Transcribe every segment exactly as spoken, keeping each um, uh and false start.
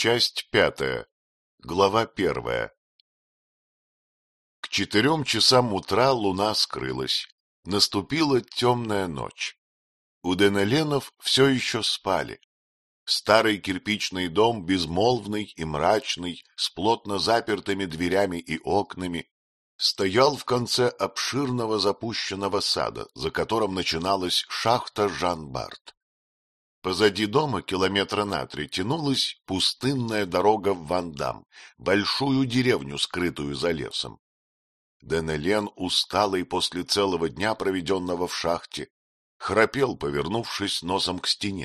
Часть пятая. Глава первая. К четырем часам утра луна скрылась. Наступила темная ночь. У Денеленов все еще спали. Старый кирпичный дом, безмолвный и мрачный, с плотно запертыми дверями и окнами, стоял в конце обширного запущенного сада, за которым начиналась шахта Жан-Барт. Позади дома километра на три тянулась пустынная дорога в Вандам, большую деревню, скрытую за лесом. Денелен, усталый после целого дня, проведенного в шахте, храпел, повернувшись носом к стене.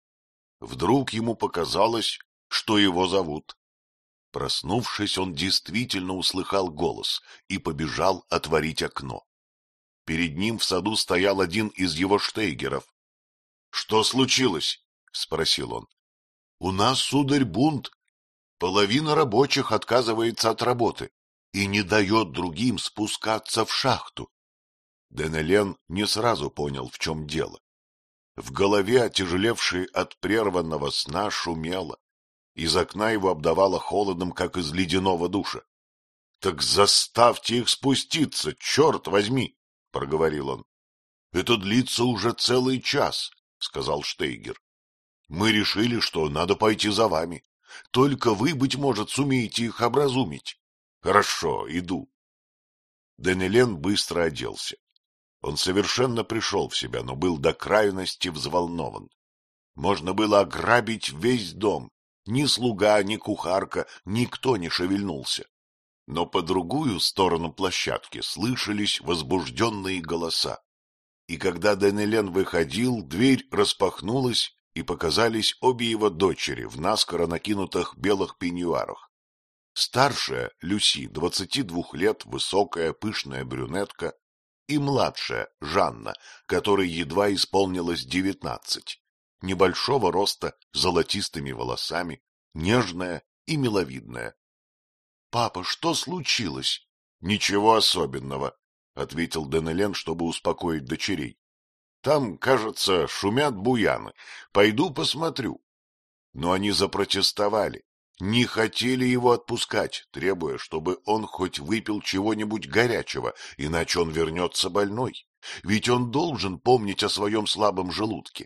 Вдруг ему показалось, что его зовут. Проснувшись, он действительно услыхал голос и побежал отворить окно. Перед ним в саду стоял один из его штейгеров. — Что случилось? — спросил он. — У нас, сударь, бунт. Половина рабочих отказывается от работы и не дает другим спускаться в шахту. Денелен не сразу понял, в чем дело. В голове, отяжелевшей от прерванного сна, шумело. Из окна его обдавало холодом, как из ледяного душа. — Так заставьте их спуститься, черт возьми! — проговорил он. — Это длится уже целый час, — сказал Штейгер. — Мы решили, что надо пойти за вами. Только вы, быть может, сумеете их образумить. — Хорошо, иду. Денелен быстро оделся. Он совершенно пришел в себя, но был до крайности взволнован. Можно было ограбить весь дом. Ни слуга, ни кухарка, никто не шевельнулся. Но по другую сторону площадки слышались возбужденные голоса. И когда Денелен выходил, дверь распахнулась, и показались обе его дочери в наскоро накинутых белых пеньюарах. Старшая, Люси, двадцати двух лет, высокая, пышная брюнетка, и младшая, Жанна, которой едва исполнилось девятнадцать, небольшого роста, с золотистыми волосами, нежная и миловидная. — Папа, что случилось? — Ничего особенного, — ответил Денелен, чтобы успокоить дочерей. — Там, кажется, шумят буяны. Пойду посмотрю. Но они запротестовали, не хотели его отпускать, требуя, чтобы он хоть выпил чего-нибудь горячего, иначе он вернется больной, ведь он должен помнить о своем слабом желудке.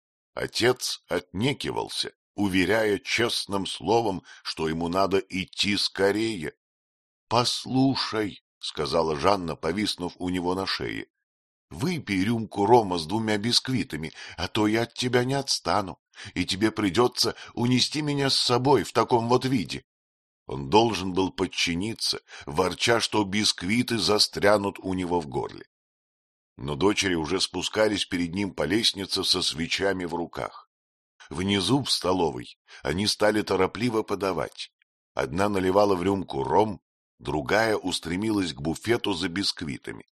Отец отнекивался, уверяя честным словом, что ему надо идти скорее. — Послушай, — сказала Жанна, повиснув у него на шее, — выпей рюмку рома с двумя бисквитами, а то я от тебя не отстану, и тебе придется унести меня с собой в таком вот виде. Он должен был подчиниться, ворча, что бисквиты застрянут у него в горле. Но дочери уже спускались перед ним по лестнице со свечами в руках. Внизу, в столовой, они стали торопливо подавать. Одна наливала в рюмку ром, другая устремилась к буфету за бисквитами.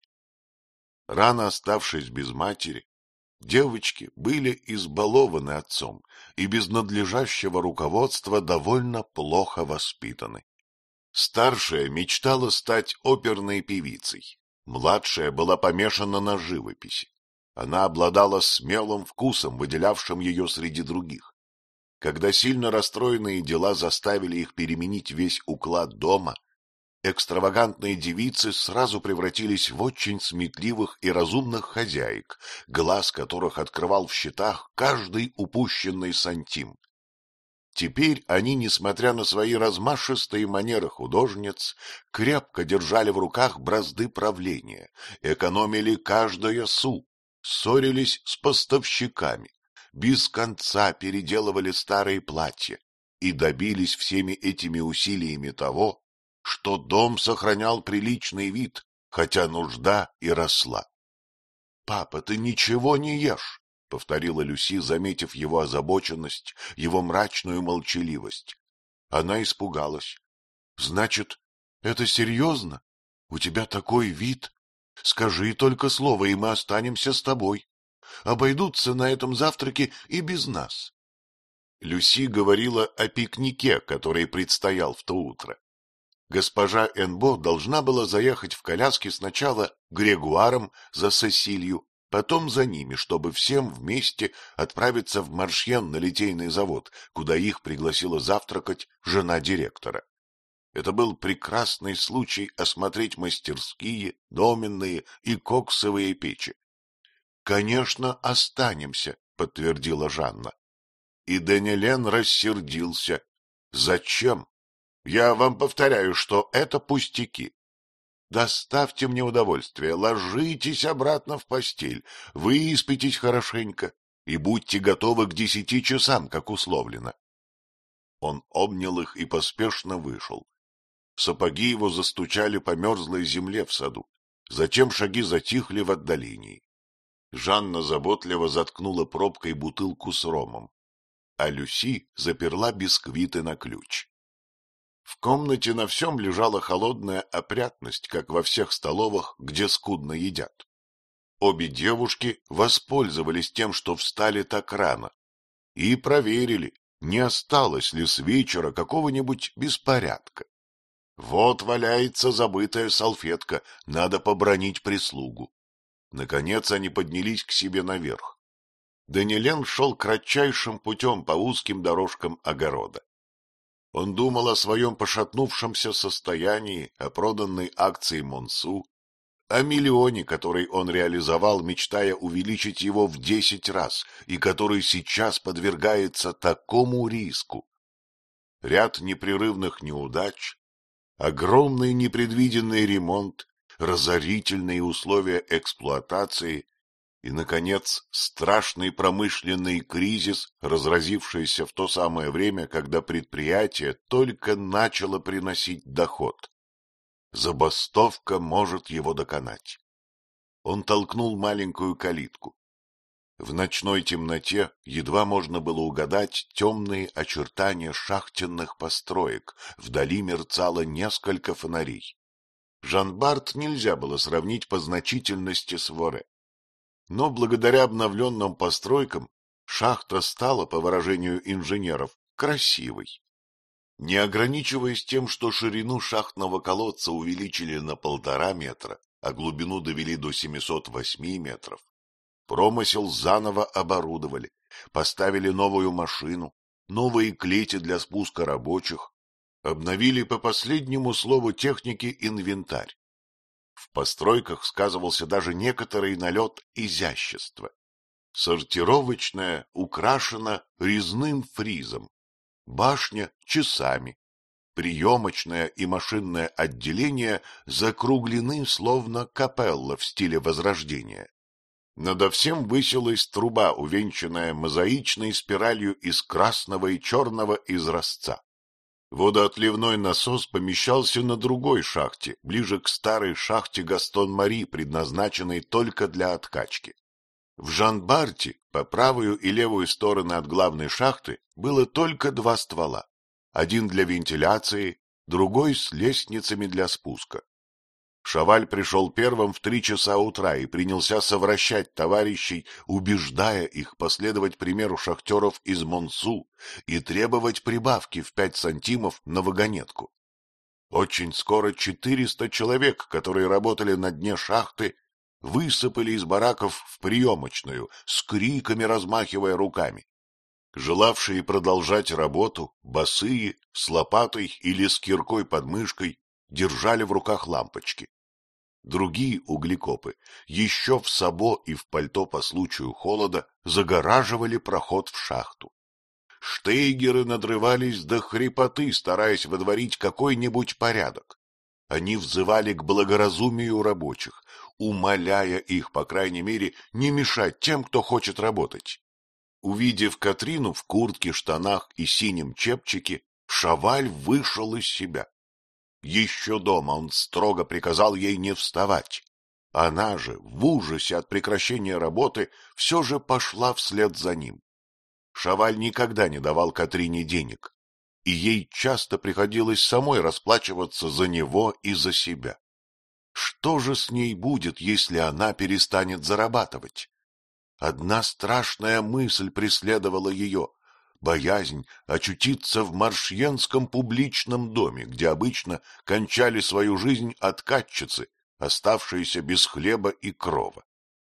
Рано оставшись без матери, девочки были избалованы отцом и без надлежащего руководства довольно плохо воспитаны. Старшая мечтала стать оперной певицей, младшая была помешана на живописи. Она обладала смелым вкусом, выделявшим ее среди других. Когда сильно расстроенные дела заставили их переменить весь уклад дома, экстравагантные девицы сразу превратились в очень сметливых и разумных хозяек, глаз которых открывал в счетах каждый упущенный сантим. Теперь они, несмотря на свои размашистые манеры художниц, крепко держали в руках бразды правления, экономили каждое су, ссорились с поставщиками, без конца переделывали старые платья и добились всеми этими усилиями того, что дом сохранял приличный вид, хотя нужда и росла. — Папа, ты ничего не ешь, — повторила Люси, заметив его озабоченность, его мрачную молчаливость. Она испугалась. — Значит, это серьезно? У тебя такой вид? Скажи только слово, и мы останемся с тобой. Обойдутся на этом завтраке и без нас. Люси говорила о пикнике, который предстоял в то утро. Госпожа Энбо должна была заехать в коляске сначала Грегуаром за Сесилью, потом за ними, чтобы всем вместе отправиться в Маршьен на литейный завод, куда их пригласила завтракать жена директора. Это был прекрасный случай осмотреть мастерские, доменные и коксовые печи. — Конечно, останемся, — подтвердила Жанна. И Денелен рассердился. — Зачем? Я вам повторяю, что это пустяки. Доставьте мне удовольствие, ложитесь обратно в постель, выспитесь хорошенько и будьте готовы к десяти часам, как условлено. Он обнял их и поспешно вышел. Сапоги его застучали по мерзлой земле в саду, затем шаги затихли в отдалении. Жанна заботливо заткнула пробкой бутылку с ромом, а Люси заперла бисквиты на ключ. В комнате на всем лежала холодная опрятность, как во всех столовых, где скудно едят. Обе девушки воспользовались тем, что встали так рано, и проверили, не осталось ли с вечера какого-нибудь беспорядка. Вот валяется забытая салфетка, надо побранить прислугу. Наконец они поднялись к себе наверх. Денелен шел кратчайшим путем по узким дорожкам огорода. Он думал о своем пошатнувшемся состоянии, о проданной акции Монсу, о миллионе, который он реализовал, мечтая увеличить его в десять раз, и который сейчас подвергается такому риску. Ряд непрерывных неудач, огромный непредвиденный ремонт, разорительные условия эксплуатации и, наконец, страшный промышленный кризис, разразившийся в то самое время, когда предприятие только начало приносить доход. Забастовка может его доконать. Он толкнул маленькую калитку. В ночной темноте едва можно было угадать темные очертания шахтенных построек, вдали мерцало несколько фонарей. Жан-Барт нельзя было сравнить по значительности с Воре. Но благодаря обновленным постройкам шахта стала, по выражению инженеров, красивой. Не ограничиваясь тем, что ширину шахтного колодца увеличили на полтора метра, а глубину довели до семисот восьми метров, промысел заново оборудовали, поставили новую машину, новые клети для спуска рабочих, обновили по последнему слову техники инвентарь. В постройках сказывался даже некоторый налет изящества. Сортировочная украшена резным фризом, башня — часами, приемочное и машинное отделение закруглены, словно капелла в стиле Возрождения. Надо всем высилась труба, увенчанная мозаичной спиралью из красного и черного изразца. Водоотливной насос помещался на другой шахте, ближе к старой шахте Гастон-Мари, предназначенной только для откачки. В Жан-Барте, по правую и левую стороны от главной шахты, было только два ствола. Один для вентиляции, другой с лестницами для спуска. Шаваль пришел первым в три часа утра и принялся совращать товарищей, убеждая их последовать примеру шахтеров из Монсу и требовать прибавки в пять сантимов на вагонетку. Очень скоро четыреста человек, которые работали на дне шахты, высыпали из бараков в приемочную, с криками размахивая руками. Желавшие продолжать работу, босые, с лопатой или с киркой под мышкой, держали в руках лампочки. Другие углекопы, еще в сабо и в пальто по случаю холода, загораживали проход в шахту. Штейгеры надрывались до хрипоты, стараясь водворить какой-нибудь порядок. Они взывали к благоразумию рабочих, умоляя их, по крайней мере, не мешать тем, кто хочет работать. Увидев Катрину в куртке, штанах и синем чепчике, Шаваль вышел из себя. Еще дома он строго приказал ей не вставать. Она же, в ужасе от прекращения работы, все же пошла вслед за ним. Шаваль никогда не давал Катрине денег, и ей часто приходилось самой расплачиваться за него и за себя. Что же с ней будет, если она перестанет зарабатывать? Одна страшная мысль преследовала ее — боязнь очутиться в маршьенском публичном доме, где обычно кончали свою жизнь откатчицы, оставшиеся без хлеба и крова.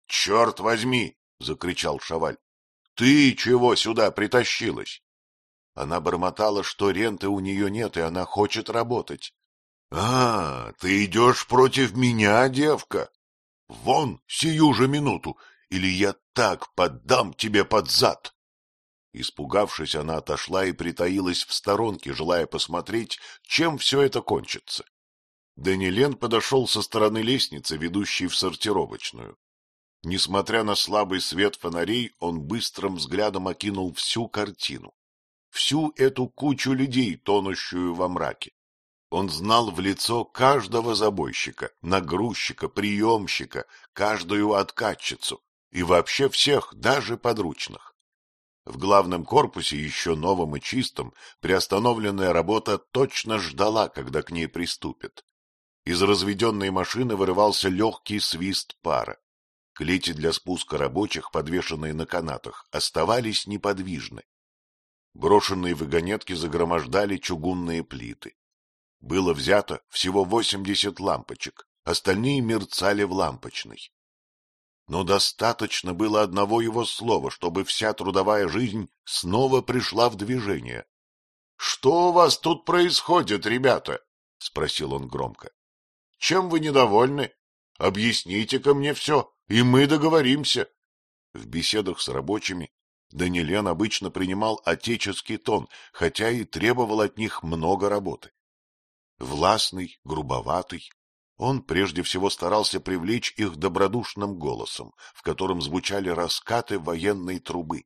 — Черт возьми! — закричал Шаваль. — Ты чего сюда притащилась? Она бормотала, что ренты у нее нет, и она хочет работать. — А, ты идешь против меня, девка? Вон, сию же минуту, или я так поддам тебе под зад! Испугавшись, она отошла и притаилась в сторонке, желая посмотреть, чем все это кончится. Данилен подошел со стороны лестницы, ведущей в сортировочную. Несмотря на слабый свет фонарей, он быстрым взглядом окинул всю картину. Всю эту кучу людей, тонущую во мраке. Он знал в лицо каждого забойщика, нагрузчика, приемщика, каждую откатчицу и вообще всех, даже подручных. В главном корпусе, еще новом и чистом, приостановленная работа точно ждала, когда к ней приступят. Из разведенной машины вырывался легкий свист пара. Клети для спуска рабочих, подвешенные на канатах, оставались неподвижны. Брошенные вагонетки загромождали чугунные плиты. Было взято всего восемьдесят лампочек, остальные мерцали в лампочной. Но достаточно было одного его слова, чтобы вся трудовая жизнь снова пришла в движение. — Что у вас тут происходит, ребята? — спросил он громко. — Чем вы недовольны? Объясните-ка мне все, и мы договоримся. В беседах с рабочими Данилен обычно принимал отеческий тон, хотя и требовал от них много работы. Властный, грубоватый, он прежде всего старался привлечь их добродушным голосом, в котором звучали раскаты военной трубы.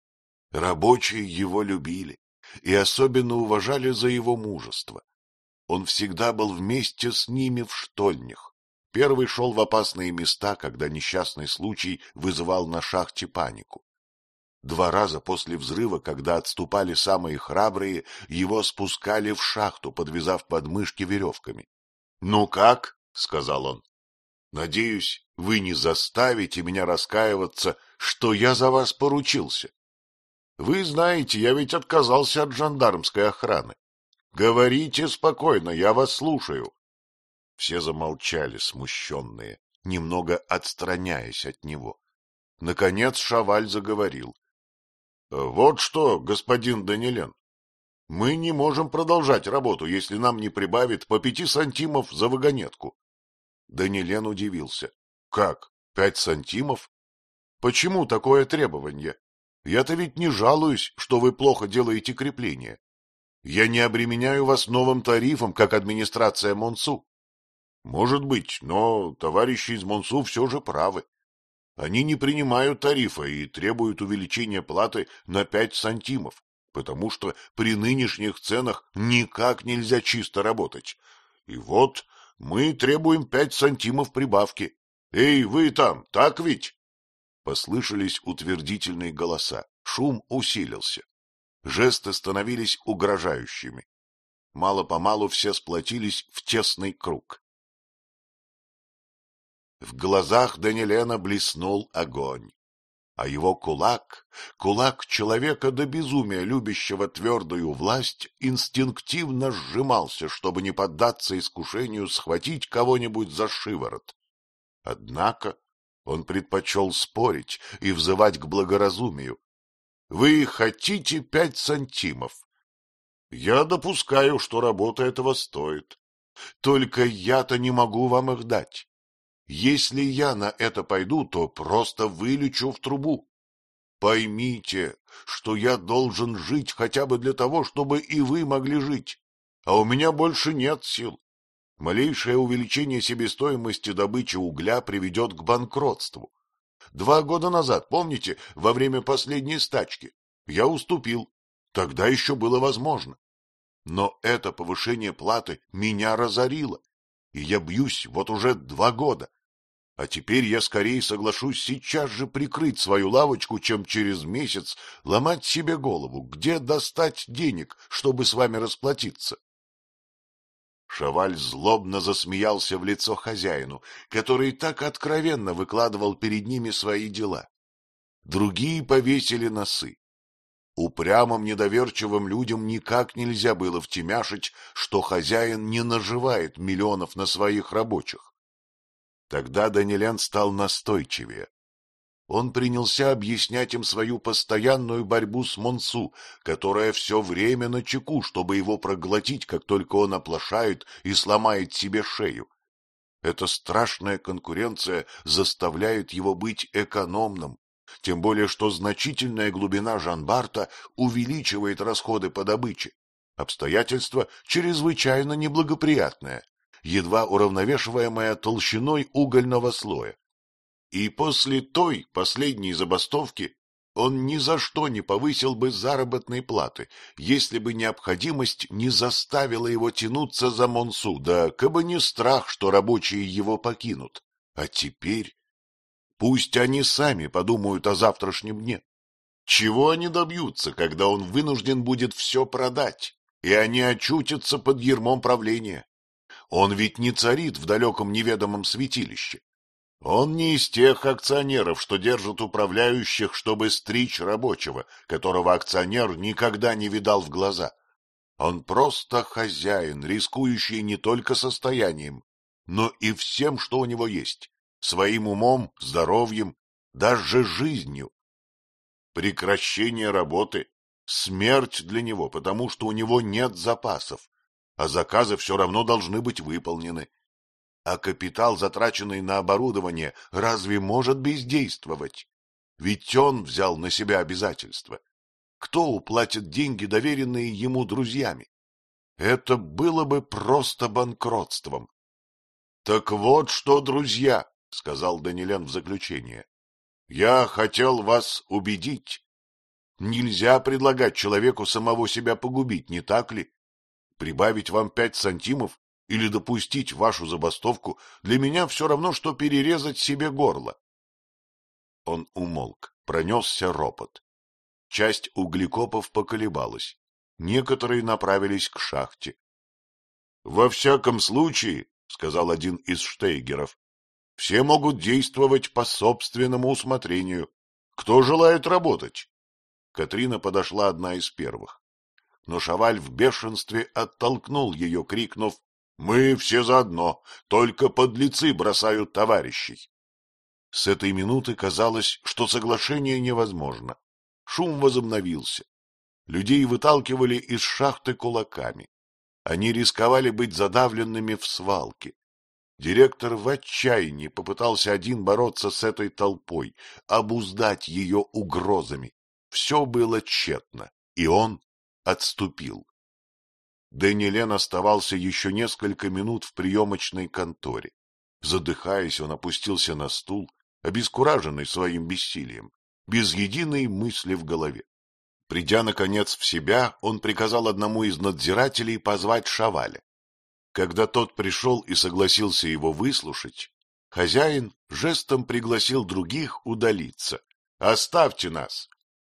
Рабочие его любили и особенно уважали за его мужество. Он всегда был вместе с ними в штольнях. Первый шел в опасные места, когда несчастный случай вызывал на шахте панику. Два раза после взрыва, когда отступали самые храбрые, его спускали в шахту, подвязав подмышки веревками. — Ну как? — сказал он. — Надеюсь, вы не заставите меня раскаиваться, что я за вас поручился. Вы знаете, я ведь отказался от жандармской охраны. Говорите спокойно, я вас слушаю. Все замолчали, смущенные, немного отстраняясь от него. Наконец Шаваль заговорил. — Вот что, господин Данилен, мы не можем продолжать работу, если нам не прибавит по пяти сантимов за вагонетку. Данилен удивился. — Как, пять сантимов? Почему такое требование? Я-то ведь не жалуюсь, что вы плохо делаете крепление. Я не обременяю вас новым тарифом, как администрация Монсу. Может быть, но товарищи из Монсу все же правы. Они не принимают тарифа и требуют увеличения платы на пять сантимов, потому что при нынешних ценах никак нельзя чисто работать. И вот мы требуем пять сантимов прибавки. Эй, вы там, так ведь? Послышались утвердительные голоса, шум усилился. Жесты становились угрожающими. Мало-помалу все сплотились в тесный круг. В глазах Данилена блеснул огонь, а его кулак, кулак человека до безумия любящего твердую власть, инстинктивно сжимался, чтобы не поддаться искушению схватить кого-нибудь за шиворот. Однако он предпочел спорить и взывать к благоразумию. — Вы хотите пять сантимов? Я допускаю, что работа этого стоит. Только я-то не могу вам их дать. Если я на это пойду, то просто вылечу в трубу. Поймите, что я должен жить хотя бы для того, чтобы и вы могли жить, а у меня больше нет сил. Малейшее увеличение себестоимости добычи угля приведет к банкротству. Два года назад, помните, во время последней стачки, я уступил. Тогда еще было возможно. Но это повышение платы меня разорило, и я бьюсь вот уже два года. А теперь я скорее соглашусь сейчас же прикрыть свою лавочку, чем через месяц ломать себе голову, где достать денег, чтобы с вами расплатиться. Шаваль злобно засмеялся в лицо хозяину, который так откровенно выкладывал перед ними свои дела. Другие повесили носы. Упрямым недоверчивым людям никак нельзя было втемяшить, что хозяин не наживает миллионов на своих рабочих. Тогда Данилен стал настойчивее. Он принялся объяснять им свою постоянную борьбу с Монсу, которая все время начеку, чтобы его проглотить, как только он оплошает и сломает себе шею. Эта страшная конкуренция заставляет его быть экономным, тем более что значительная глубина Жан-Барта увеличивает расходы по добыче. Обстоятельство чрезвычайно неблагоприятное, едва уравновешиваемое толщиной угольного слоя. И после той последней забастовки он ни за что не повысил бы заработной платы, если бы необходимость не заставила его тянуться за Монсу, да кабы не страх, что рабочие его покинут. А теперь пусть они сами подумают о завтрашнем дне. Чего они добьются, когда он вынужден будет все продать, и они очутятся под ярмом правления? Он ведь не царит в далеком неведомом святилище. Он не из тех акционеров, что держат управляющих, чтобы стричь рабочего, которого акционер никогда не видал в глаза. Он просто хозяин, рискующий не только состоянием, но и всем, что у него есть, своим умом, здоровьем, даже жизнью. Прекращение работы — смерть для него, потому что у него нет запасов, а заказы все равно должны быть выполнены. А капитал, затраченный на оборудование, разве может бездействовать? Ведь он взял на себя обязательства. Кто уплатит деньги, доверенные ему друзьями? Это было бы просто банкротством. — Так вот что, друзья, — сказал Данилен в заключение, — я хотел вас убедить. Нельзя предлагать человеку самого себя погубить, не так ли? Прибавить вам пять сантимов или допустить вашу забастовку для меня все равно, что перерезать себе горло. Он умолк, пронесся ропот. Часть углекопов поколебалась, некоторые направились к шахте. — Во всяком случае, — сказал один из штейгеров, — все могут действовать по собственному усмотрению. Кто желает работать? Катрина подошла одна из первых. Но Шаваль в бешенстве оттолкнул ее, крикнув: «Мы все заодно, только подлецы бросают товарищей». С этой минуты казалось, что соглашение невозможно. Шум возобновился. Людей выталкивали из шахты кулаками. Они рисковали быть задавленными в свалке. Директор в отчаянии попытался один бороться с этой толпой, обуздать ее угрозами. Все было тщетно, и он отступил. Данилен оставался еще несколько минут в приемочной конторе. Задыхаясь, он опустился на стул, обескураженный своим бессилием, без единой мысли в голове. Придя, наконец, в себя, он приказал одному из надзирателей позвать Шаваля. Когда тот пришел и согласился его выслушать, хозяин жестом пригласил других удалиться. «Оставьте нас!»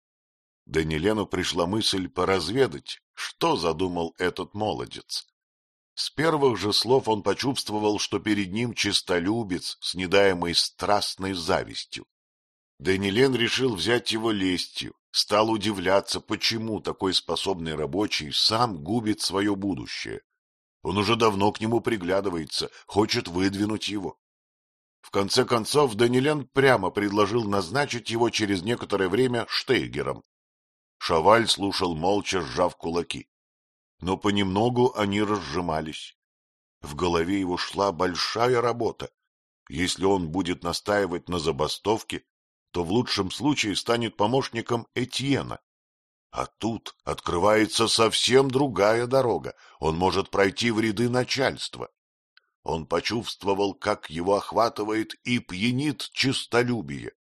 Данилену пришла мысль поразведать, что задумал этот молодец. С первых же слов он почувствовал, что перед ним честолюбец с недаемой страстной завистью. Данилен решил взять его лестью, стал удивляться, почему такой способный рабочий сам губит свое будущее. Он уже давно к нему приглядывается, хочет выдвинуть его. В конце концов, Данилен прямо предложил назначить его через некоторое время штейгером. Шаваль слушал молча, сжав кулаки. Но понемногу они разжимались. В голове его шла большая работа. Если он будет настаивать на забастовке, то в лучшем случае станет помощником Этьена. А тут открывается совсем другая дорога. Он может пройти в ряды начальства. Он почувствовал, как его охватывает и пьянит честолюбие.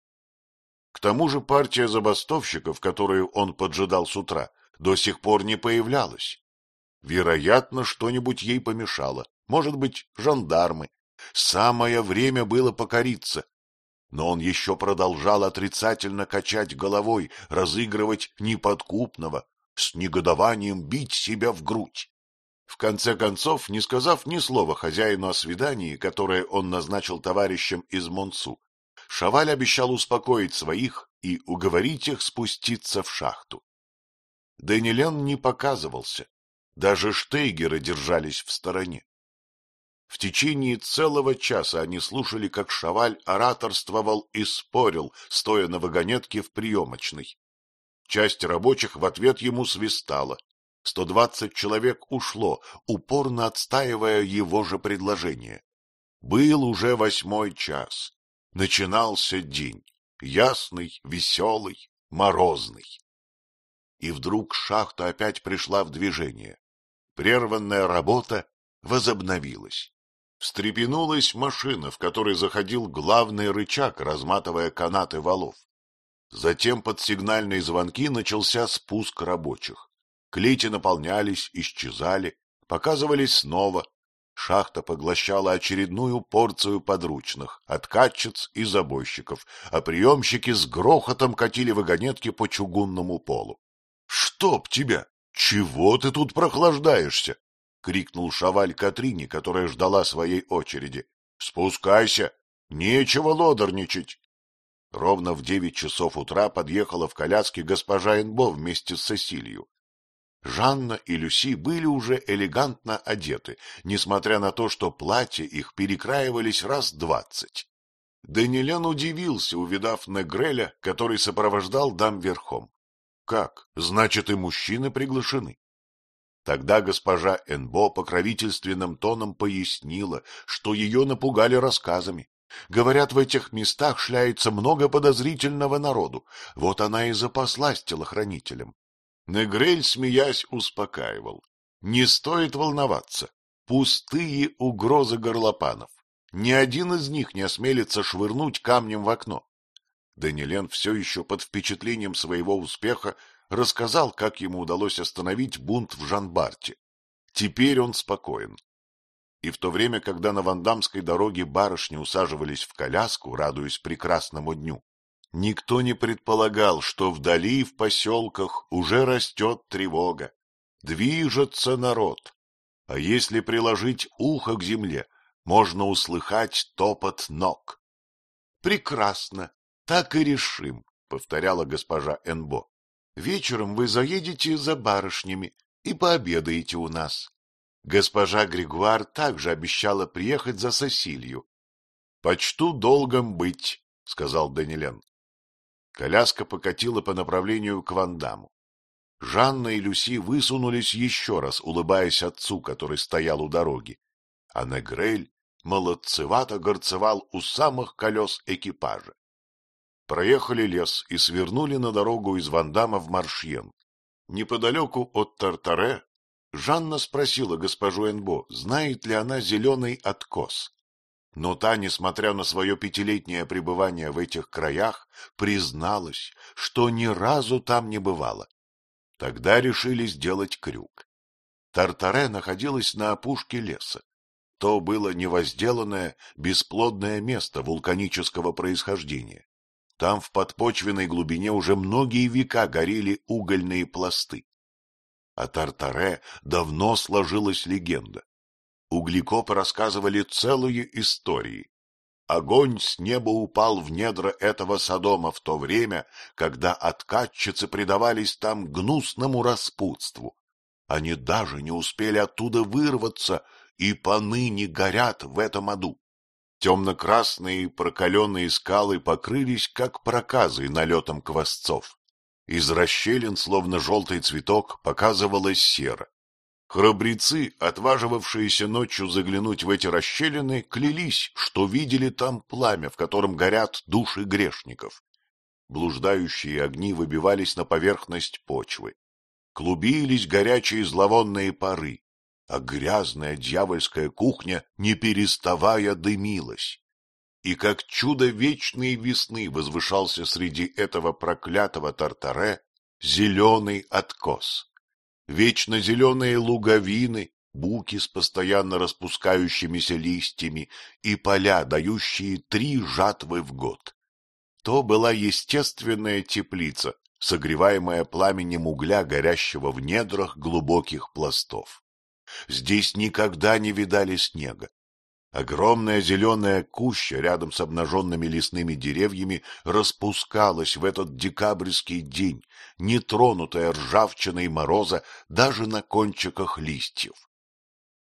К тому же партия забастовщиков, которую он поджидал с утра, до сих пор не появлялась. Вероятно, что-нибудь ей помешало, может быть, жандармы. Самое время было покориться. Но он еще продолжал отрицательно качать головой, разыгрывать неподкупного, с негодованием бить себя в грудь. В конце концов, не сказав ни слова хозяину о свидании, которое он назначил товарищам из Монсу, Шаваль обещал успокоить своих и уговорить их спуститься в шахту. Данилен не показывался, даже штейгеры держались в стороне. В течение целого часа они слушали, как Шаваль ораторствовал и спорил, стоя на вагонетке в приемочной. Часть рабочих в ответ ему свистала. Сто двадцать человек ушло, упорно отстаивая его же предложение. Был уже восьмой час. Начинался день. Ясный, веселый, морозный. И вдруг шахта опять пришла в движение. Прерванная работа возобновилась. Встрепенулась машина, в которой заходил главный рычаг, разматывая канаты валов. Затем под сигнальные звонки начался спуск рабочих. Клети наполнялись, исчезали, показывались снова. Шахта поглощала очередную порцию подручных, откатчиц и забойщиков, а приемщики с грохотом катили вагонетки по чугунному полу. — Чтоб тебя! Чего ты тут прохлаждаешься? — крикнул Шаваль Катрине, которая ждала своей очереди. — Спускайся! Нечего лодорничать! Ровно в девять часов утра подъехала в коляске госпожа Энбо вместе с Сесилью. Жанна и Люси были уже элегантно одеты, несмотря на то, что платья их перекраивались раз двадцать. Денилен удивился, увидав Негреля, который сопровождал дам верхом. — Как? Значит, и мужчины приглашены? Тогда госпожа Энбо покровительственным тоном пояснила, что ее напугали рассказами. Говорят, в этих местах шляется много подозрительного народу, вот она и запаслась телохранителем. Негрель, смеясь, успокаивал. Не стоит волноваться. Пустые угрозы горлопанов. Ни один из них не осмелится швырнуть камнем в окно. Денилен, все еще под впечатлением своего успеха, рассказал, как ему удалось остановить бунт в Жанбарте. Теперь он спокоен. И в то время, когда на Вандамской дороге барышни усаживались в коляску, радуясь прекрасному дню, никто не предполагал, что вдали в поселках уже растет тревога. Движется народ. А если приложить ухо к земле, можно услыхать топот ног. — Прекрасно, так и решим, — повторяла госпожа Энбо. — Вечером вы заедете за барышнями и пообедаете у нас. Госпожа Григуар также обещала приехать за Сесилью. — Почту долгом быть, — сказал Денилен. Коляска покатила по направлению к Вандаму. Жанна и Люси высунулись еще раз, улыбаясь отцу, который стоял у дороги. А Негрель молодцевато горцевал у самых колес экипажа. Проехали лес и свернули на дорогу из Вандама в Маршьен. Неподалеку от Тартаре Жанна спросила госпожу Энбо, знает ли она зеленый откос. Но та, несмотря на свое пятилетнее пребывание в этих краях, призналась, что ни разу там не бывала. Тогда решили сделать крюк. Тартаре находилась на опушке леса. То было невозделанное, бесплодное место вулканического происхождения. Там в подпочвенной глубине уже многие века горели угольные пласты. О Тартаре давно сложилась легенда. Углекопы рассказывали целые истории. Огонь с неба упал в недра этого Содома в то время, когда откатчицы предавались там гнусному распутству. Они даже не успели оттуда вырваться и поныне горят в этом аду. Темно-красные прокаленные скалы покрылись, как проказы, налетом квасцов. Из расщелин, словно желтый цветок, показывалась сера. Храбрецы, отваживавшиеся ночью заглянуть в эти расщелины, клялись, что видели там пламя, в котором горят души грешников. Блуждающие огни выбивались на поверхность почвы. Клубились горячие зловонные пары, а грязная дьявольская кухня, не переставая, дымилась. И как чудо вечной весны возвышался среди этого проклятого Тартаре зеленый откос. Вечно зеленые луговины, буки с постоянно распускающимися листьями и поля, дающие три жатвы в год. То была естественная теплица, согреваемая пламенем угля, горящего в недрах глубоких пластов. Здесь никогда не видали снега. Огромная зеленая куща рядом с обнаженными лесными деревьями распускалась в этот декабрьский день, не тронутая ржавчиной мороза даже на кончиках листьев.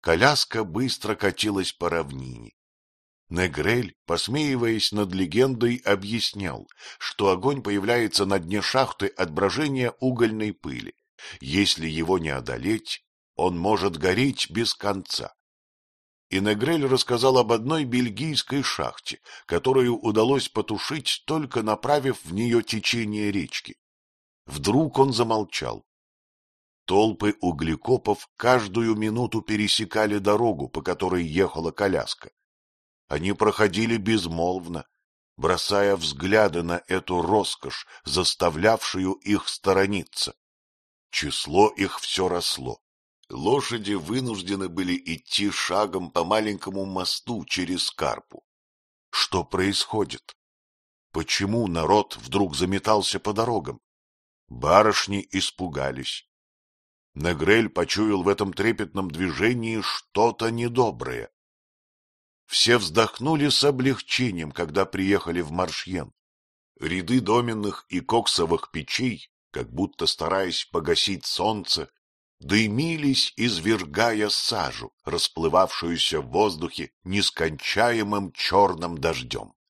Коляска быстро катилась по равнине. Негрель, посмеиваясь над легендой, объяснял, что огонь появляется на дне шахты от брожения угольной пыли. Если его не одолеть, он может гореть без конца. И Негрель рассказал об одной бельгийской шахте, которую удалось потушить, только направив в нее течение речки. Вдруг он замолчал. Толпы углекопов каждую минуту пересекали дорогу, по которой ехала коляска. Они проходили безмолвно, бросая взгляды на эту роскошь, заставлявшую их сторониться. Число их все росло. Лошади вынуждены были идти шагом по маленькому мосту через Карпу. Что происходит? Почему народ вдруг заметался по дорогам? Барышни испугались. Негрель почуял в этом трепетном движении что-то недоброе. Все вздохнули с облегчением, когда приехали в Маршьен. Ряды доменных и коксовых печей, как будто стараясь погасить солнце, дымились, извергая сажу, расплывавшуюся в воздухе нескончаемым черным дождем.